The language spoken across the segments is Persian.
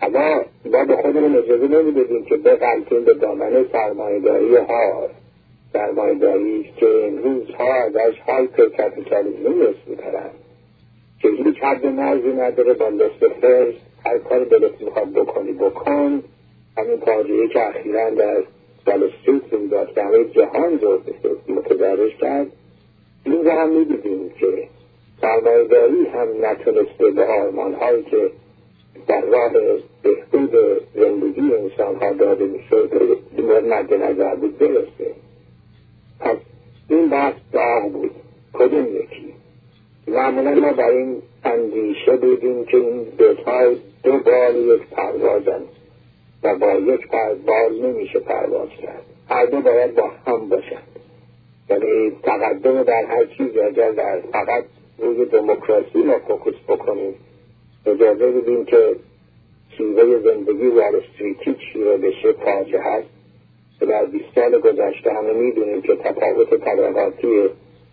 اما ما به خودمون اجازه نمیدادیم که بغلطیم به دامن سرمایه‌داری ها، سرمایه‌داری که امروزها ازش های کپیتالیسم اسم می‌برن که هیچ حد مرزی نداره، با دست فرض هر کار دلت میخواد بکنی بکن. همین فاجعه‌ای که اخیراً در وال استریت روی داد که همه جهان رو متدارش کرد، این رو هم می‌دیدیم که سرمایه‌داری هم نتونسته به آرمان‌هایی که در راه بهبود زندگی انسان‌ها داده می‌شد مد نظر بود برسه. پس این بحث داغ بود. کدوم یکی؟ معمولا ما بر این اندیشه بودیم که این دو بال یک پروازن و با یک بال نمیشه پرواز کرد، هر دو باید با هم باشند. یعنی تقدم در هر چیز، اگر در فقط روی دموکراسی ما فوکوس بکنیم، اجازه بدیم که شیوه زندگی وال استریتی چیره بشه، فاجعه هست. در 20 سال گذشته همه میدونیم که تفاوت طبقاتی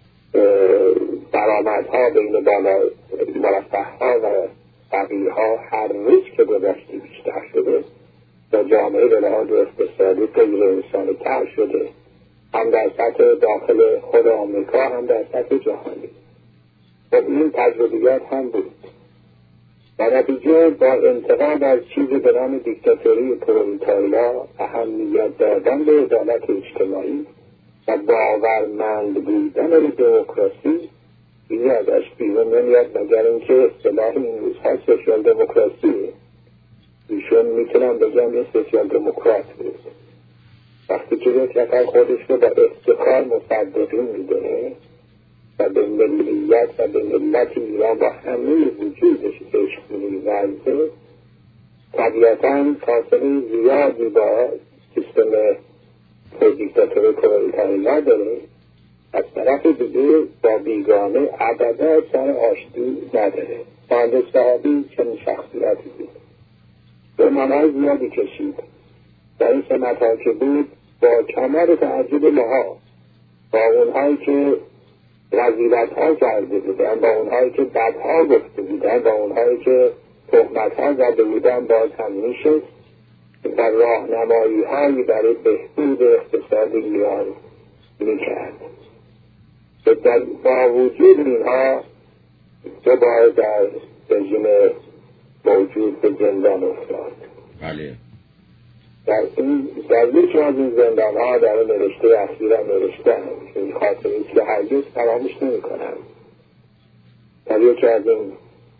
درآمدها بین بالا مرفه‌ها و فقیرها هر روز که گذشته بیشتر شده و جامعه به لحاظ اقتصادی غیر انسانی تر شده، هم در سطح داخل خود آمریکا هم در سطح جهانی. و این تجربیات هم بود. در نتیجه با انتقاد از چیزی به نام دیکتاتوری پرولتاریا، اهمیت دادن به عدالت اجتماعی و باورمند بودن به دموکراسی، چیزی ازش بیرون نمیاد مگر اینکه اصطلاح این روزها سوشیال دموکراسی. ایشون میتونم بگم یه سوشیال دموکرات بود. وقتی که یک نفر خودش رو با افتخار مصدقین میدونه و به ملیت و به ملت ایران با همه وجودش عشق می‌ورزه، طبیعتاً فاصله زیادی با سیستم دیکتاتوری پرولتاریا داره. از طرف دیگه با بیگانه ابدا سر آشتی نداره. مهندس صاحبی چنین شخصیتی بود، به منای زیادی کشید. در این سمت‌ها که بود با کمال تعجب ماها، با اونهایی که رذیلت‌ها کرده بودن، با اونهایی که بدها گفته بودن، با اونهایی که تهمت‌ها زده بودن، باز هم میشد و راهنمایی‌هایی برای بهبود اقتصاد ایران میکرد. با وجود اینها دو بار در رژیم موجود به زندان افتاد. بله. در یکی از این زندان ها در نوشته اخیرا نوشتن، این خاطری که هرگز فراموش نمی کنم. در یکی از این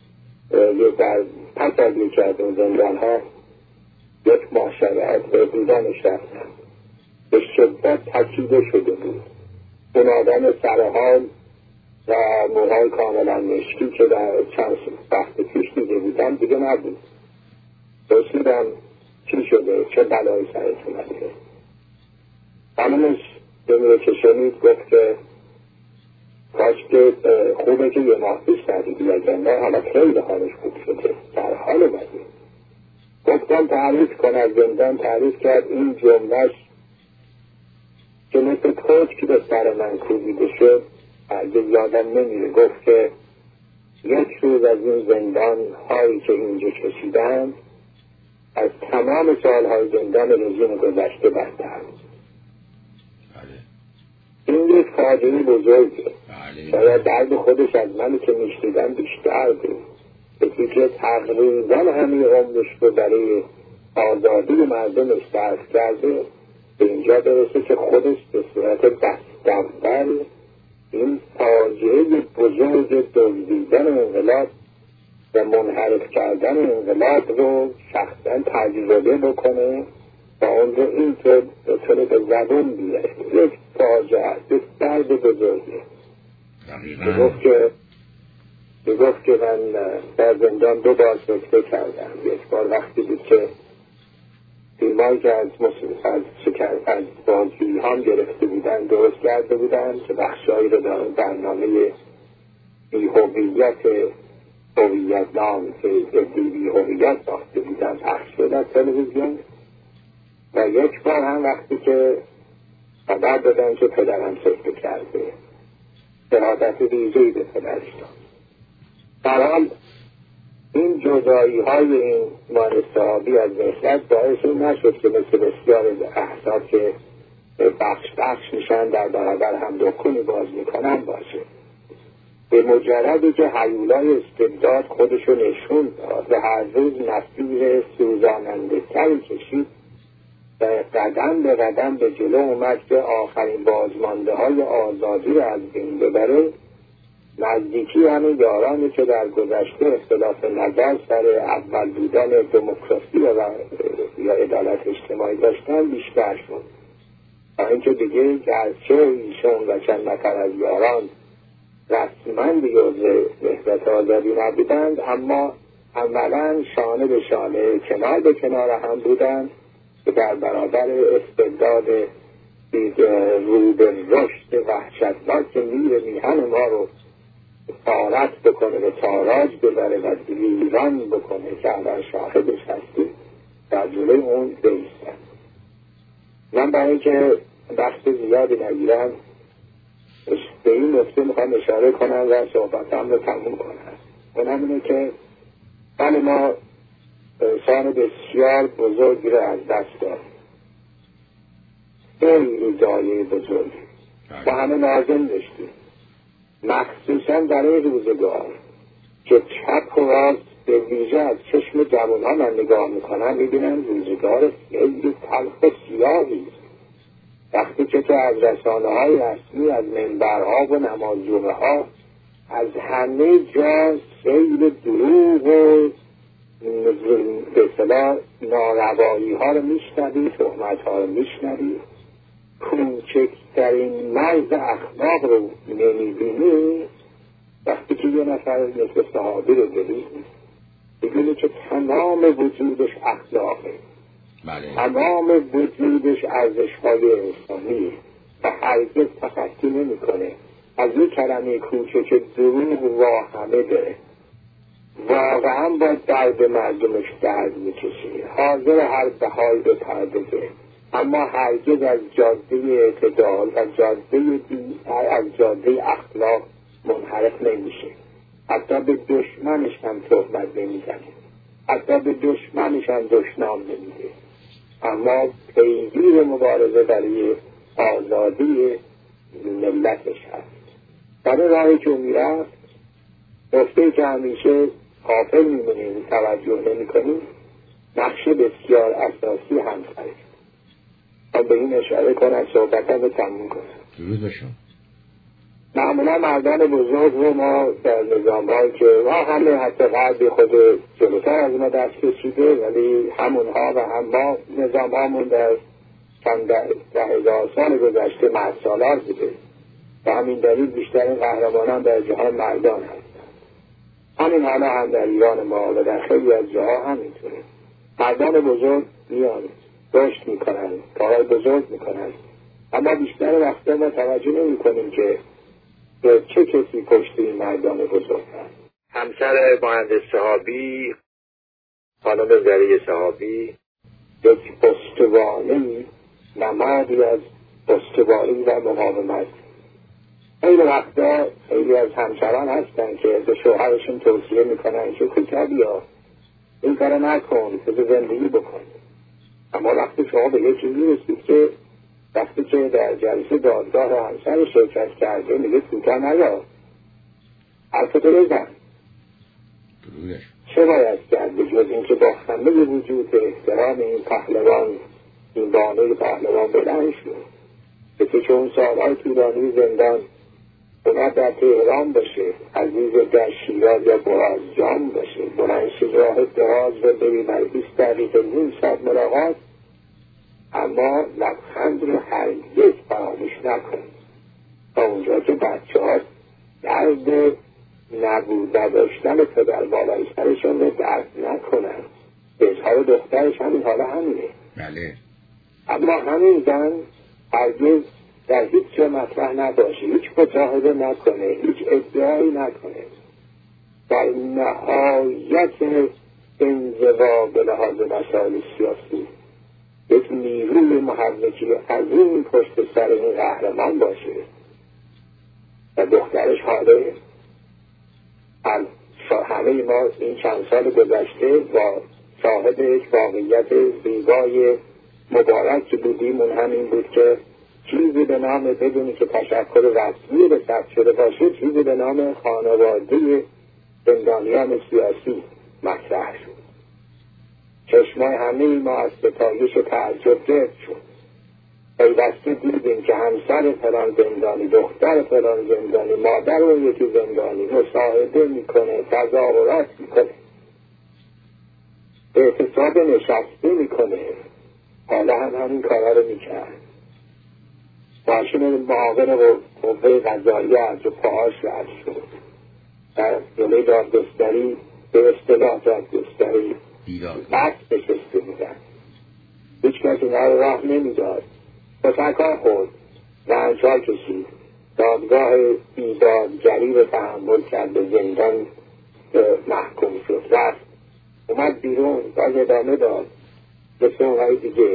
پس از یکی از این زندان ها یک ماه شود به دیدنش رفتم. به شدت تکیده شده بود. اون آدم سرحال و موهای کاملا مشکی که در چند وقت پیش دیده بودم دیگه نبود. پرسیدم چی شده؟ چه بلایی سرت اومده؟ خانمش دمیره که شنید گفت که کاش که خوبه که یه ماه پیش ندیدی و زندان حالا خیلی حالش خوب شده، در حال اومده. گفتم تعریف کن از زندان. تعریف کرد. این جملهش که مثل کوچ که به سر من کوبیده شد هرگز یادم نمیره. گفت که یک روز از این زندان هایی که اینجا کشیدن از تمام سالهای زندان رژیم گذشته بدتر. این یک فاجعه بزرگه. شاید درد خودش از منی که میشنیدم بیشتر بود. کسی که تقریبا همین عمرش رو برای آزادی مردمش صرف کرده به اینجا برسه که خودش به صورت بستنبر این فاجعه بزرگ دزدیدن انقلاب و منحرف کردن انقلاب رو شخصا تجربه بکنه و اون رو اینطور بتونه به زبون بیاره. یک فاجعه، یک درد بزرگه. میگفت که من در زندان دو بار سکته کردم. یک بار وقتی بود که فیلمایی که از بازجویی هم گرفته بودن درست کرده بودن که بخشایی رو در برنامه هویت نام که بی هویت ساخته بودن پخش شد از تلویزیون. و یک بار هم وقتی که خبر دادن که پدرم سکته کرده، شهادت ویژه‌ای به پدرش داد. در حال این جدایی های این ایمان صحابی از نهضت باعث این نشد که مثل بسیار احزاب که بخش میشن در برابر هم دکونی باز میکنن باشه. به مجردی که هیولای استبداد خودشو نشون داد و هر روز مسیر سوزاننده تری کشید و قدم به قدم به جلو اومد که آخرین بازمانده های آزادی رو از بین ببره، نزدیکی همین یارانی که در گذشته اختلاف نظر سر اول بودن دموکراسی یا عدالت اجتماعی داشتن بیشتر شد. تا اینکه دیگه گرچه ایشون و چند نفر از یاران رسما دیگه نهضت آزادی نبودند، اما عملا شانه به شانه کنار به کنار هم بودند که در برابر استبداد رو به رشد وحشتناک که میهن ما رو تارت بکنه و تاراج ببره و ویران بکنه که الان شاهدش هستیم در جلوی اون بیستن. من برای اینکه بحث زیادی نگیرم به این نکته میخوام اشاره کنم و صحبتم رو تموم کنم. اونم اینه که بله ما انسان بسیار بزرگی رو از دست داریم، خیلی دایه بزرگی با همه لازم داشتیم، مخصوصا برای روزگار که چپ و راست به ویژه از چشم جوانها من نگاه میکنم میبینم روزگار خیلی تلخ و سیاهی. وقتی که از رسانه های رسمی، از منبرها و نمازجمعه ها، از همه جا سیل دروغ و به اصطلاح ناروایی ها رو میشنوی، تهمت ها رو میشنوی، کوچکترین مرز اخلاق رو نمیبینی، وقتی که یه نفر مثل صحابی رو ببینی که تمام وجودش اخلاقه، تمام وجودش ارزش‌های انسانی و هرگز تخطی نمی‌کنه از این کلمه کوچک دروغ واهمه داره، واقعا با درد مردمش درد میکشه، حاضر هر بهایی به پردازه، اما هرگز از جاده اعتدال و از جاده اخلاق منحرف نمیشه. حتی به دشمنش هم تهمت نمیزنه، حتی به دشمنش هم دشنام نمیده، اما پیگیر مبارزه برای آزادی ملتش هست. برای راهی که میرفت نکته که همیشه غافل میمونیم، توجه نمیکنیم، نقشه بسیار اساسی همسره. من به این اشاره کنم صحبتم رو تموم کنم. درود بشم. معمولا مردان بزرگ رو ما در نظام‌هایی که ما همه حتی غربی خود جلوتر از ما دست کشیده، ولی همونها و هم ما نظام‌هامون در چند ده هزار سال گذشته مرسالار بوده و همین دلیل بیشترین قهرمانان در جهان مردان هستند. همین حالا هم در ایران ما و در خیلی از جاها همینطوره. مردان بزرگ میان رشد میکنن، کارهای بزرگ میکنن، اما بیشتر وقتا ما توجه نمی کنیم که چه کسی پشت این مردان بزرگ هست. همسر مهندس صحابی، خانم زریه صحابی، یک استوانه‌ای، نمادی از استواری و مقاومت. خیلی وقتا خیلی از همسران هستن که به شوهرشون توصیه میکنن که کوتاه بیا، این کار نکن، بذار زندگی بکن. اما وقتی شما به یه چیزی رسید که وقتی که در جلسه دادگاه همسر شرکت کرده میگه کوتاه نیا، حرفتو بزن، چه باید کرد به جز این که با همه وجود احترام این پهلوان، این بانوی پهلوان بلند شد که چون سالهای طولانی زندان اومد در تهران باشه، عزیز در شیراز یا برازجان باشه، بلند شد راه دراز رو بری بر 20 دقیقه نیم ساعت ملاقات، اما لبخند رو هرگز فراموش نکن تا اونجا که بچه ها درد نداشتن پدر بالای سرشون رو درد نکنن. اظهار دخترش همین حالا همینه. بله. اما همین زن هرگز در هیچ جا مطرح نباشه، هیچ مصاحبه نکنه، هیچ ادعایی نکنه، در نهایت انزوا به لحاظ مسائل سیاسی یک نیروی محرکی عظیم پشت سر این قهرمان باشه و دخترش حاله همه ما این چند سال گذشته با صاحب یک واقعیت زیبای مبارک بودیم. اون همین بود که چیزی به نام، بدونی که تشکر رسمی به ثبت شده باشه، چیزی به نام خانواده زندانیان سیاسی مطرح شد. چشمای همه ما از ستایش و تعجب گرد شد. پیوسته دیدیم که همسر فلان زندانی، دختر فلان زندانی، مادر اون یکی زندانی مصاحبه میکنه، تظاهرات میکنه، اعتصاب نشسته میکنه. حالا هم همین کارا رو میکرد. ماشین معاون قوه قضاییه از پاهاش رد شد. در جلوی دادگستری، به اصطلاح دادگستری بس نشسته بودن. هیچ کس اینا رو راه نمیداد. تکان خورد، رنج‌ها کشید، دادگاه بیدادگری رو تحمل کرد، به زندان محکوم شد، رفت، اومد بیرون، باز ادامه داد به سوهای دیگه.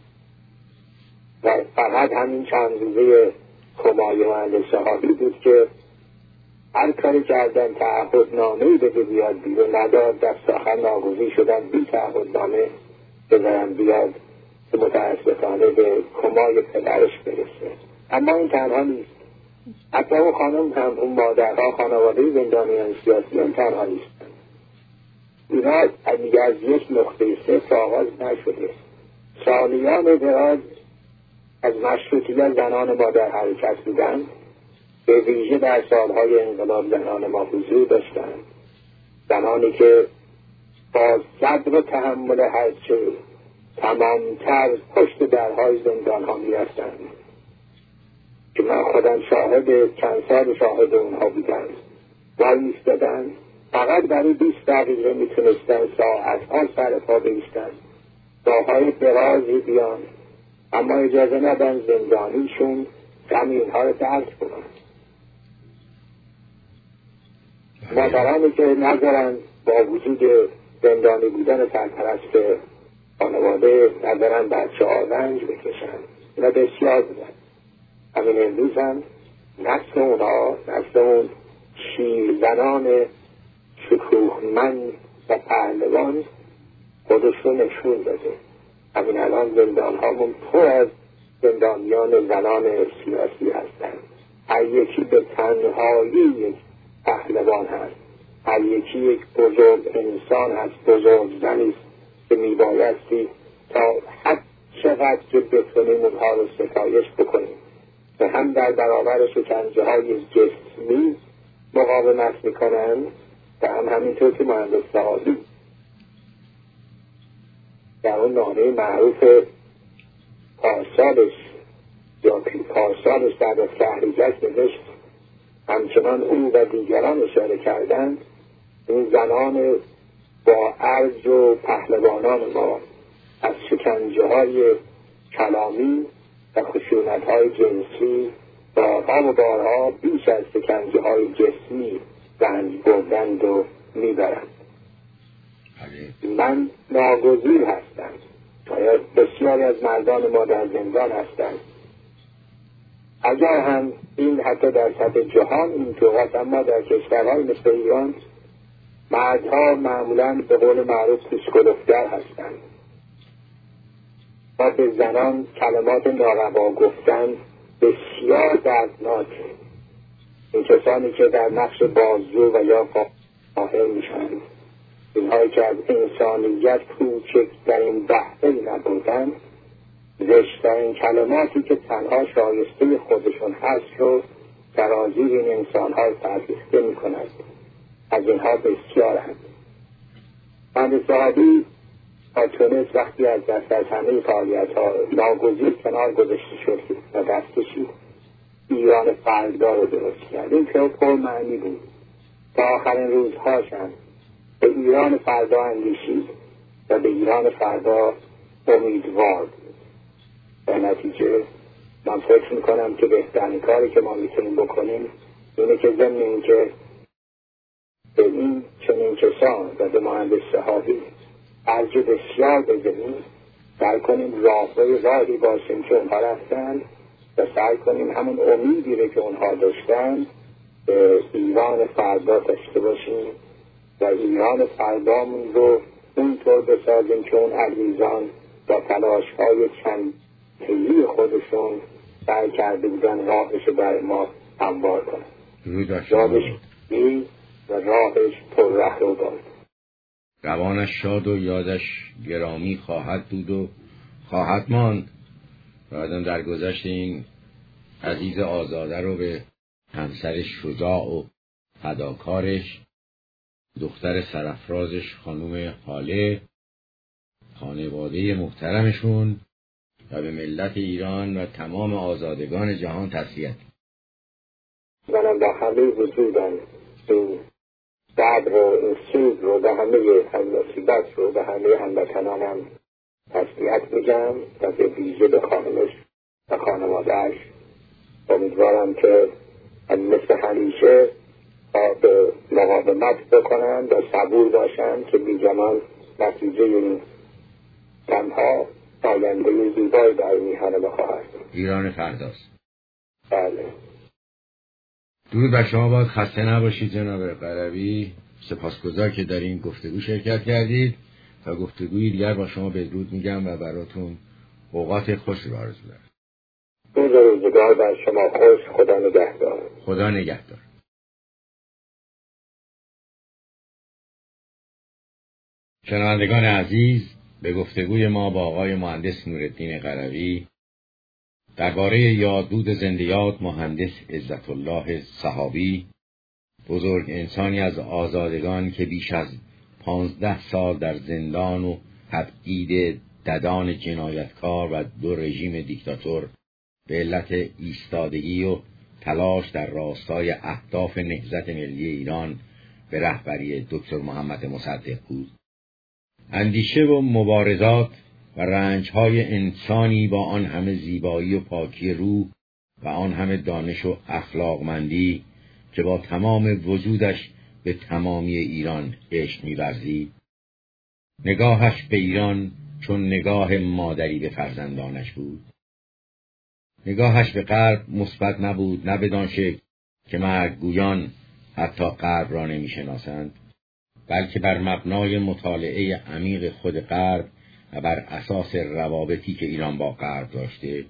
و فقط همین چند روزه کمای اهل صحابی بود که هر کاری کردن تعهدنامه‌ای بده بیاد بیرون، نداد، دست آخر ناگزیر شدن بی تعهدنامه بذارن بیاد که متاسفانه به کمای پدرش برسه. اما این تنها نیست. حتی اون خانم هم، اون مادرها، خانواده زندانیان سیاسی هم تنها نیست. اینا از یک نقطه صفر آغاز نشده. سالیان دراز از مشروطیت زنان ما در حرکت بودن، به ویژه در سالهای انقلاب زنان ما حضور داشتن. زنانی که با صبر و تحمل هرچه تمامتر پشت درهای زندان ها می رفتن، که من خودم چند سال شاهد اونها بودم. وای میستدن، فقط برای 20 دقیقه میتونستن ساعتها سر پا بایستن، راههای درازی بیان، اما اجازه ندن زندانیشون غم اینها رو درک کنن. مادرانی که نذارن با وجود زندانی بودن سرپرست خانواده ندارن بچه ها رنج بکشن، اینا بسیار بودن. همین امروز هم نسل اونها، نسل اون شیرزنان شکوهمند و پهلوان خودشون نشون داده. همین الان زندان هامون پر از زندانیان زنان سیاسی هستند. هر یکی به تنهایی یک پهلوان هست، هر یکی یک بزرگ انسان هست، بزرگ زنی که میبایستی تا حد چقدر که بتونیم اونها رو ستایش بکنیم و هم در برابر شکنجه های جسمی مقاومت میکنن و هم همینطور که مهندس صحابی در اون نامه معروف پارسالش یا پارسالش در تحریجک نوشت، همچنان او و دیگران اشاره کردند این زنان با عرض و پهلوانان ما از شکنجه های کلامی و خشونت های جنسی بارها و بارها بیش از شکنجه های جسمی رنج بردند و میبرند. من ناگزیر هستم، شاید بسیاری از مردان ما در زندان هستند. اگر هم این حتی در سطح جهان اینطور است، اما در کشورهای مثل ایران مردها معمولاً به قول معروف پیشگلفتر هستند و به زنان کلمات ناروا گفتن بسیار دردناکه. این کسانی که در نقش بازجو و یا قاهر میشن، اینهایی که از انسانیت کوچکترین بهره‌ای نبردن، زشترین کلماتی که تنها شایسته خودشون هست رو سرازیر این انسانها فرهیخته میکنند. از اینها بسیارند. مهندس صحابی تونست وقتی از دست از همه فعالیت‌ها ناگزیر کنار گذاشته شد و دست کشید، ایران فردا رو درست کرد. این که پر معنی بود. تا آخرین روزهاشم به ایران فردا اندیشید و به ایران فردا امیدوار بود. در نتیجه من فکر میکنم که بهترین کاری که ما میتونیم بکنیم اینه که ضمن این که به این چنین کسان و به مهندس صحابی ارج بسیار بزنیم، سعی کنیم راهی باشیم که اونها رفتن و سعی کنیم همون امیدی رو که اونها داشتن به ایران فردا داشته باشیم و ایران فردامون رو اونطور بسازیم که اون عزیزان با تلاش‌های چند حیلی خودشون سعی کرده بودن راهش برای ما هموار کنن. یادش و راهش پر ره رو باد. روانش شاد و یادش گرامی خواهد بود و خواهد ماند. بعدم در گذشت این عزیز آزاده رو به همسرش شجاع و فداکارش، دختر سرافرازش خانم حاله، خانواده محترمشون و به ملت ایران و تمام آزادگان جهان تسلیت. منم با همه وجودم این صبر رو، این سود رو، به همه همنصیبت رو، به همه هموطنانم تسلیت میگم و به ویژه به خانمش و خانوادهش. امیدوارم که مثل همیشه به مقاومت بکنن و صبور باشن که بی‌گمان نتیجه این تنها آینده زیبایی در میهن ما خواهد بود. ایران فرداست. بله. درود بر شما، باید خسته نباشید جناب قربی. سپاسگزار که در این گفتگو شرکت کردید و گفتگوی دیگر با شما بدرود میگم و براتون اوقات خوش رو آرزو دارم. روز روزگار بر شما خوش. خدا نگهدار. خدا نگهدار. شنوندگان عزیز، به گفتگوی ما با آقای مهندس نورالدین قروی درباره یادبود زندیات مهندس عزت الله صحابی، بزرگ انسانی از آزادگان که بیش از 15 سال در زندان و تبعید ددان جنایتکار و 2 رژیم دیکتاتور به علت ایستادگی و تلاش در راستای اهداف نهضت ملی ایران به رهبری دکتر محمد مصدق بود. اندیشه و مبارزات و رنجهای انسانی با آن همه زیبایی و پاکی روح و آن همه دانش و اخلاقمندی که با تمام وجودش به تمامی ایران عشق می‌ورزید. نگاهش به ایران چون نگاه مادری به فرزندانش بود. نگاهش به غرب مثبت نبود، نه بدان شکل که مرگگویان حتی غرب را نمی‌شناسند، بلکه بر مبنای مطالعه عمیق خود غرب و بر اساس روابطی که ایران با غرب داشته.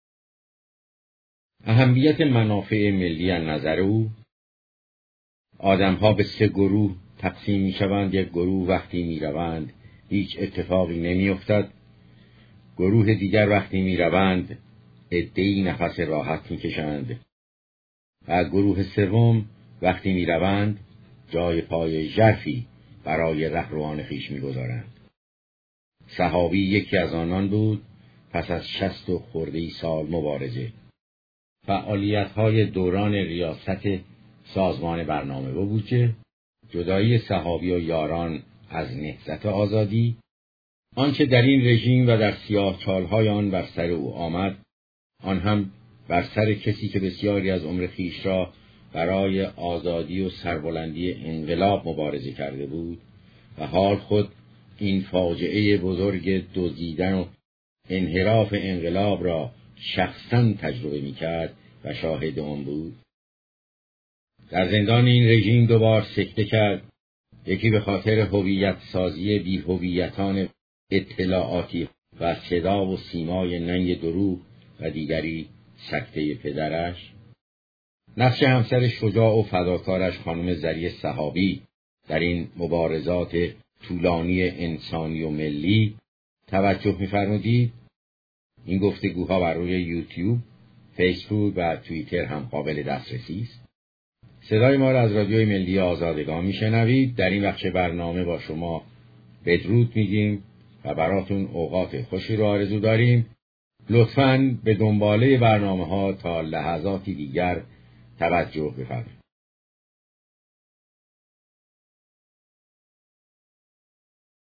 اهمیت منافع ملی از نظر او، آدم‌ها به 3 گروه تقسیم می‌شوند. یک گروه وقتی می‌روند هیچ اتفاقی نمی‌افتد. گروه دیگر وقتی می‌روند عده‌ای نفس راحت می‌کشند. و گروه سوم وقتی می‌روند جای پای ژرفی برای رهروان خویش می‌گذارند. صحابی یکی از آنان بود. پس از 60 و خرده‌ای سال مبارزه، فعالیت‌های دوران ریاست سازمان برنامه و بودجه، جدایی صحابی و یاران از نهضت آزادی، آنچه در این رژیم و در سیاه‌چال‌های آن بر سر او آمد، آن هم بر سر کسی که بسیاری از عمر خویش را برای آزادی و سربلندی انقلاب مبارزه کرده بود و حال خود این فاجعه بزرگ دزدیدن و انحراف انقلاب را شخصاً تجربه می‌کرد و شاهد آن بود. در زندان این رژیم 2 بار سکته کرد. یکی به خاطر هویت سازی بی‌هویتان اطلاعاتی و صدا و سیمای ننگ دروغ و دیگری سکته پدرش. نقش همسر شجاع و فداکارش خانم زریه صحابی در این مبارزات طولانی انسانی و ملی توجه می‌فرمودید. این گفتگوها بر روی یوتیوب، فیسبوک و توییتر هم قابل دسترسی است. صدای ما را از رادیوی ملی آزادگان میشنوید. در این بخش برنامه با شما بدرود میگیم و براتون اوقات خوشی رو آرزو داریم. لطفاً به دنباله برنامه‌ها تا لحظاتی دیگر توجه بفرمایید.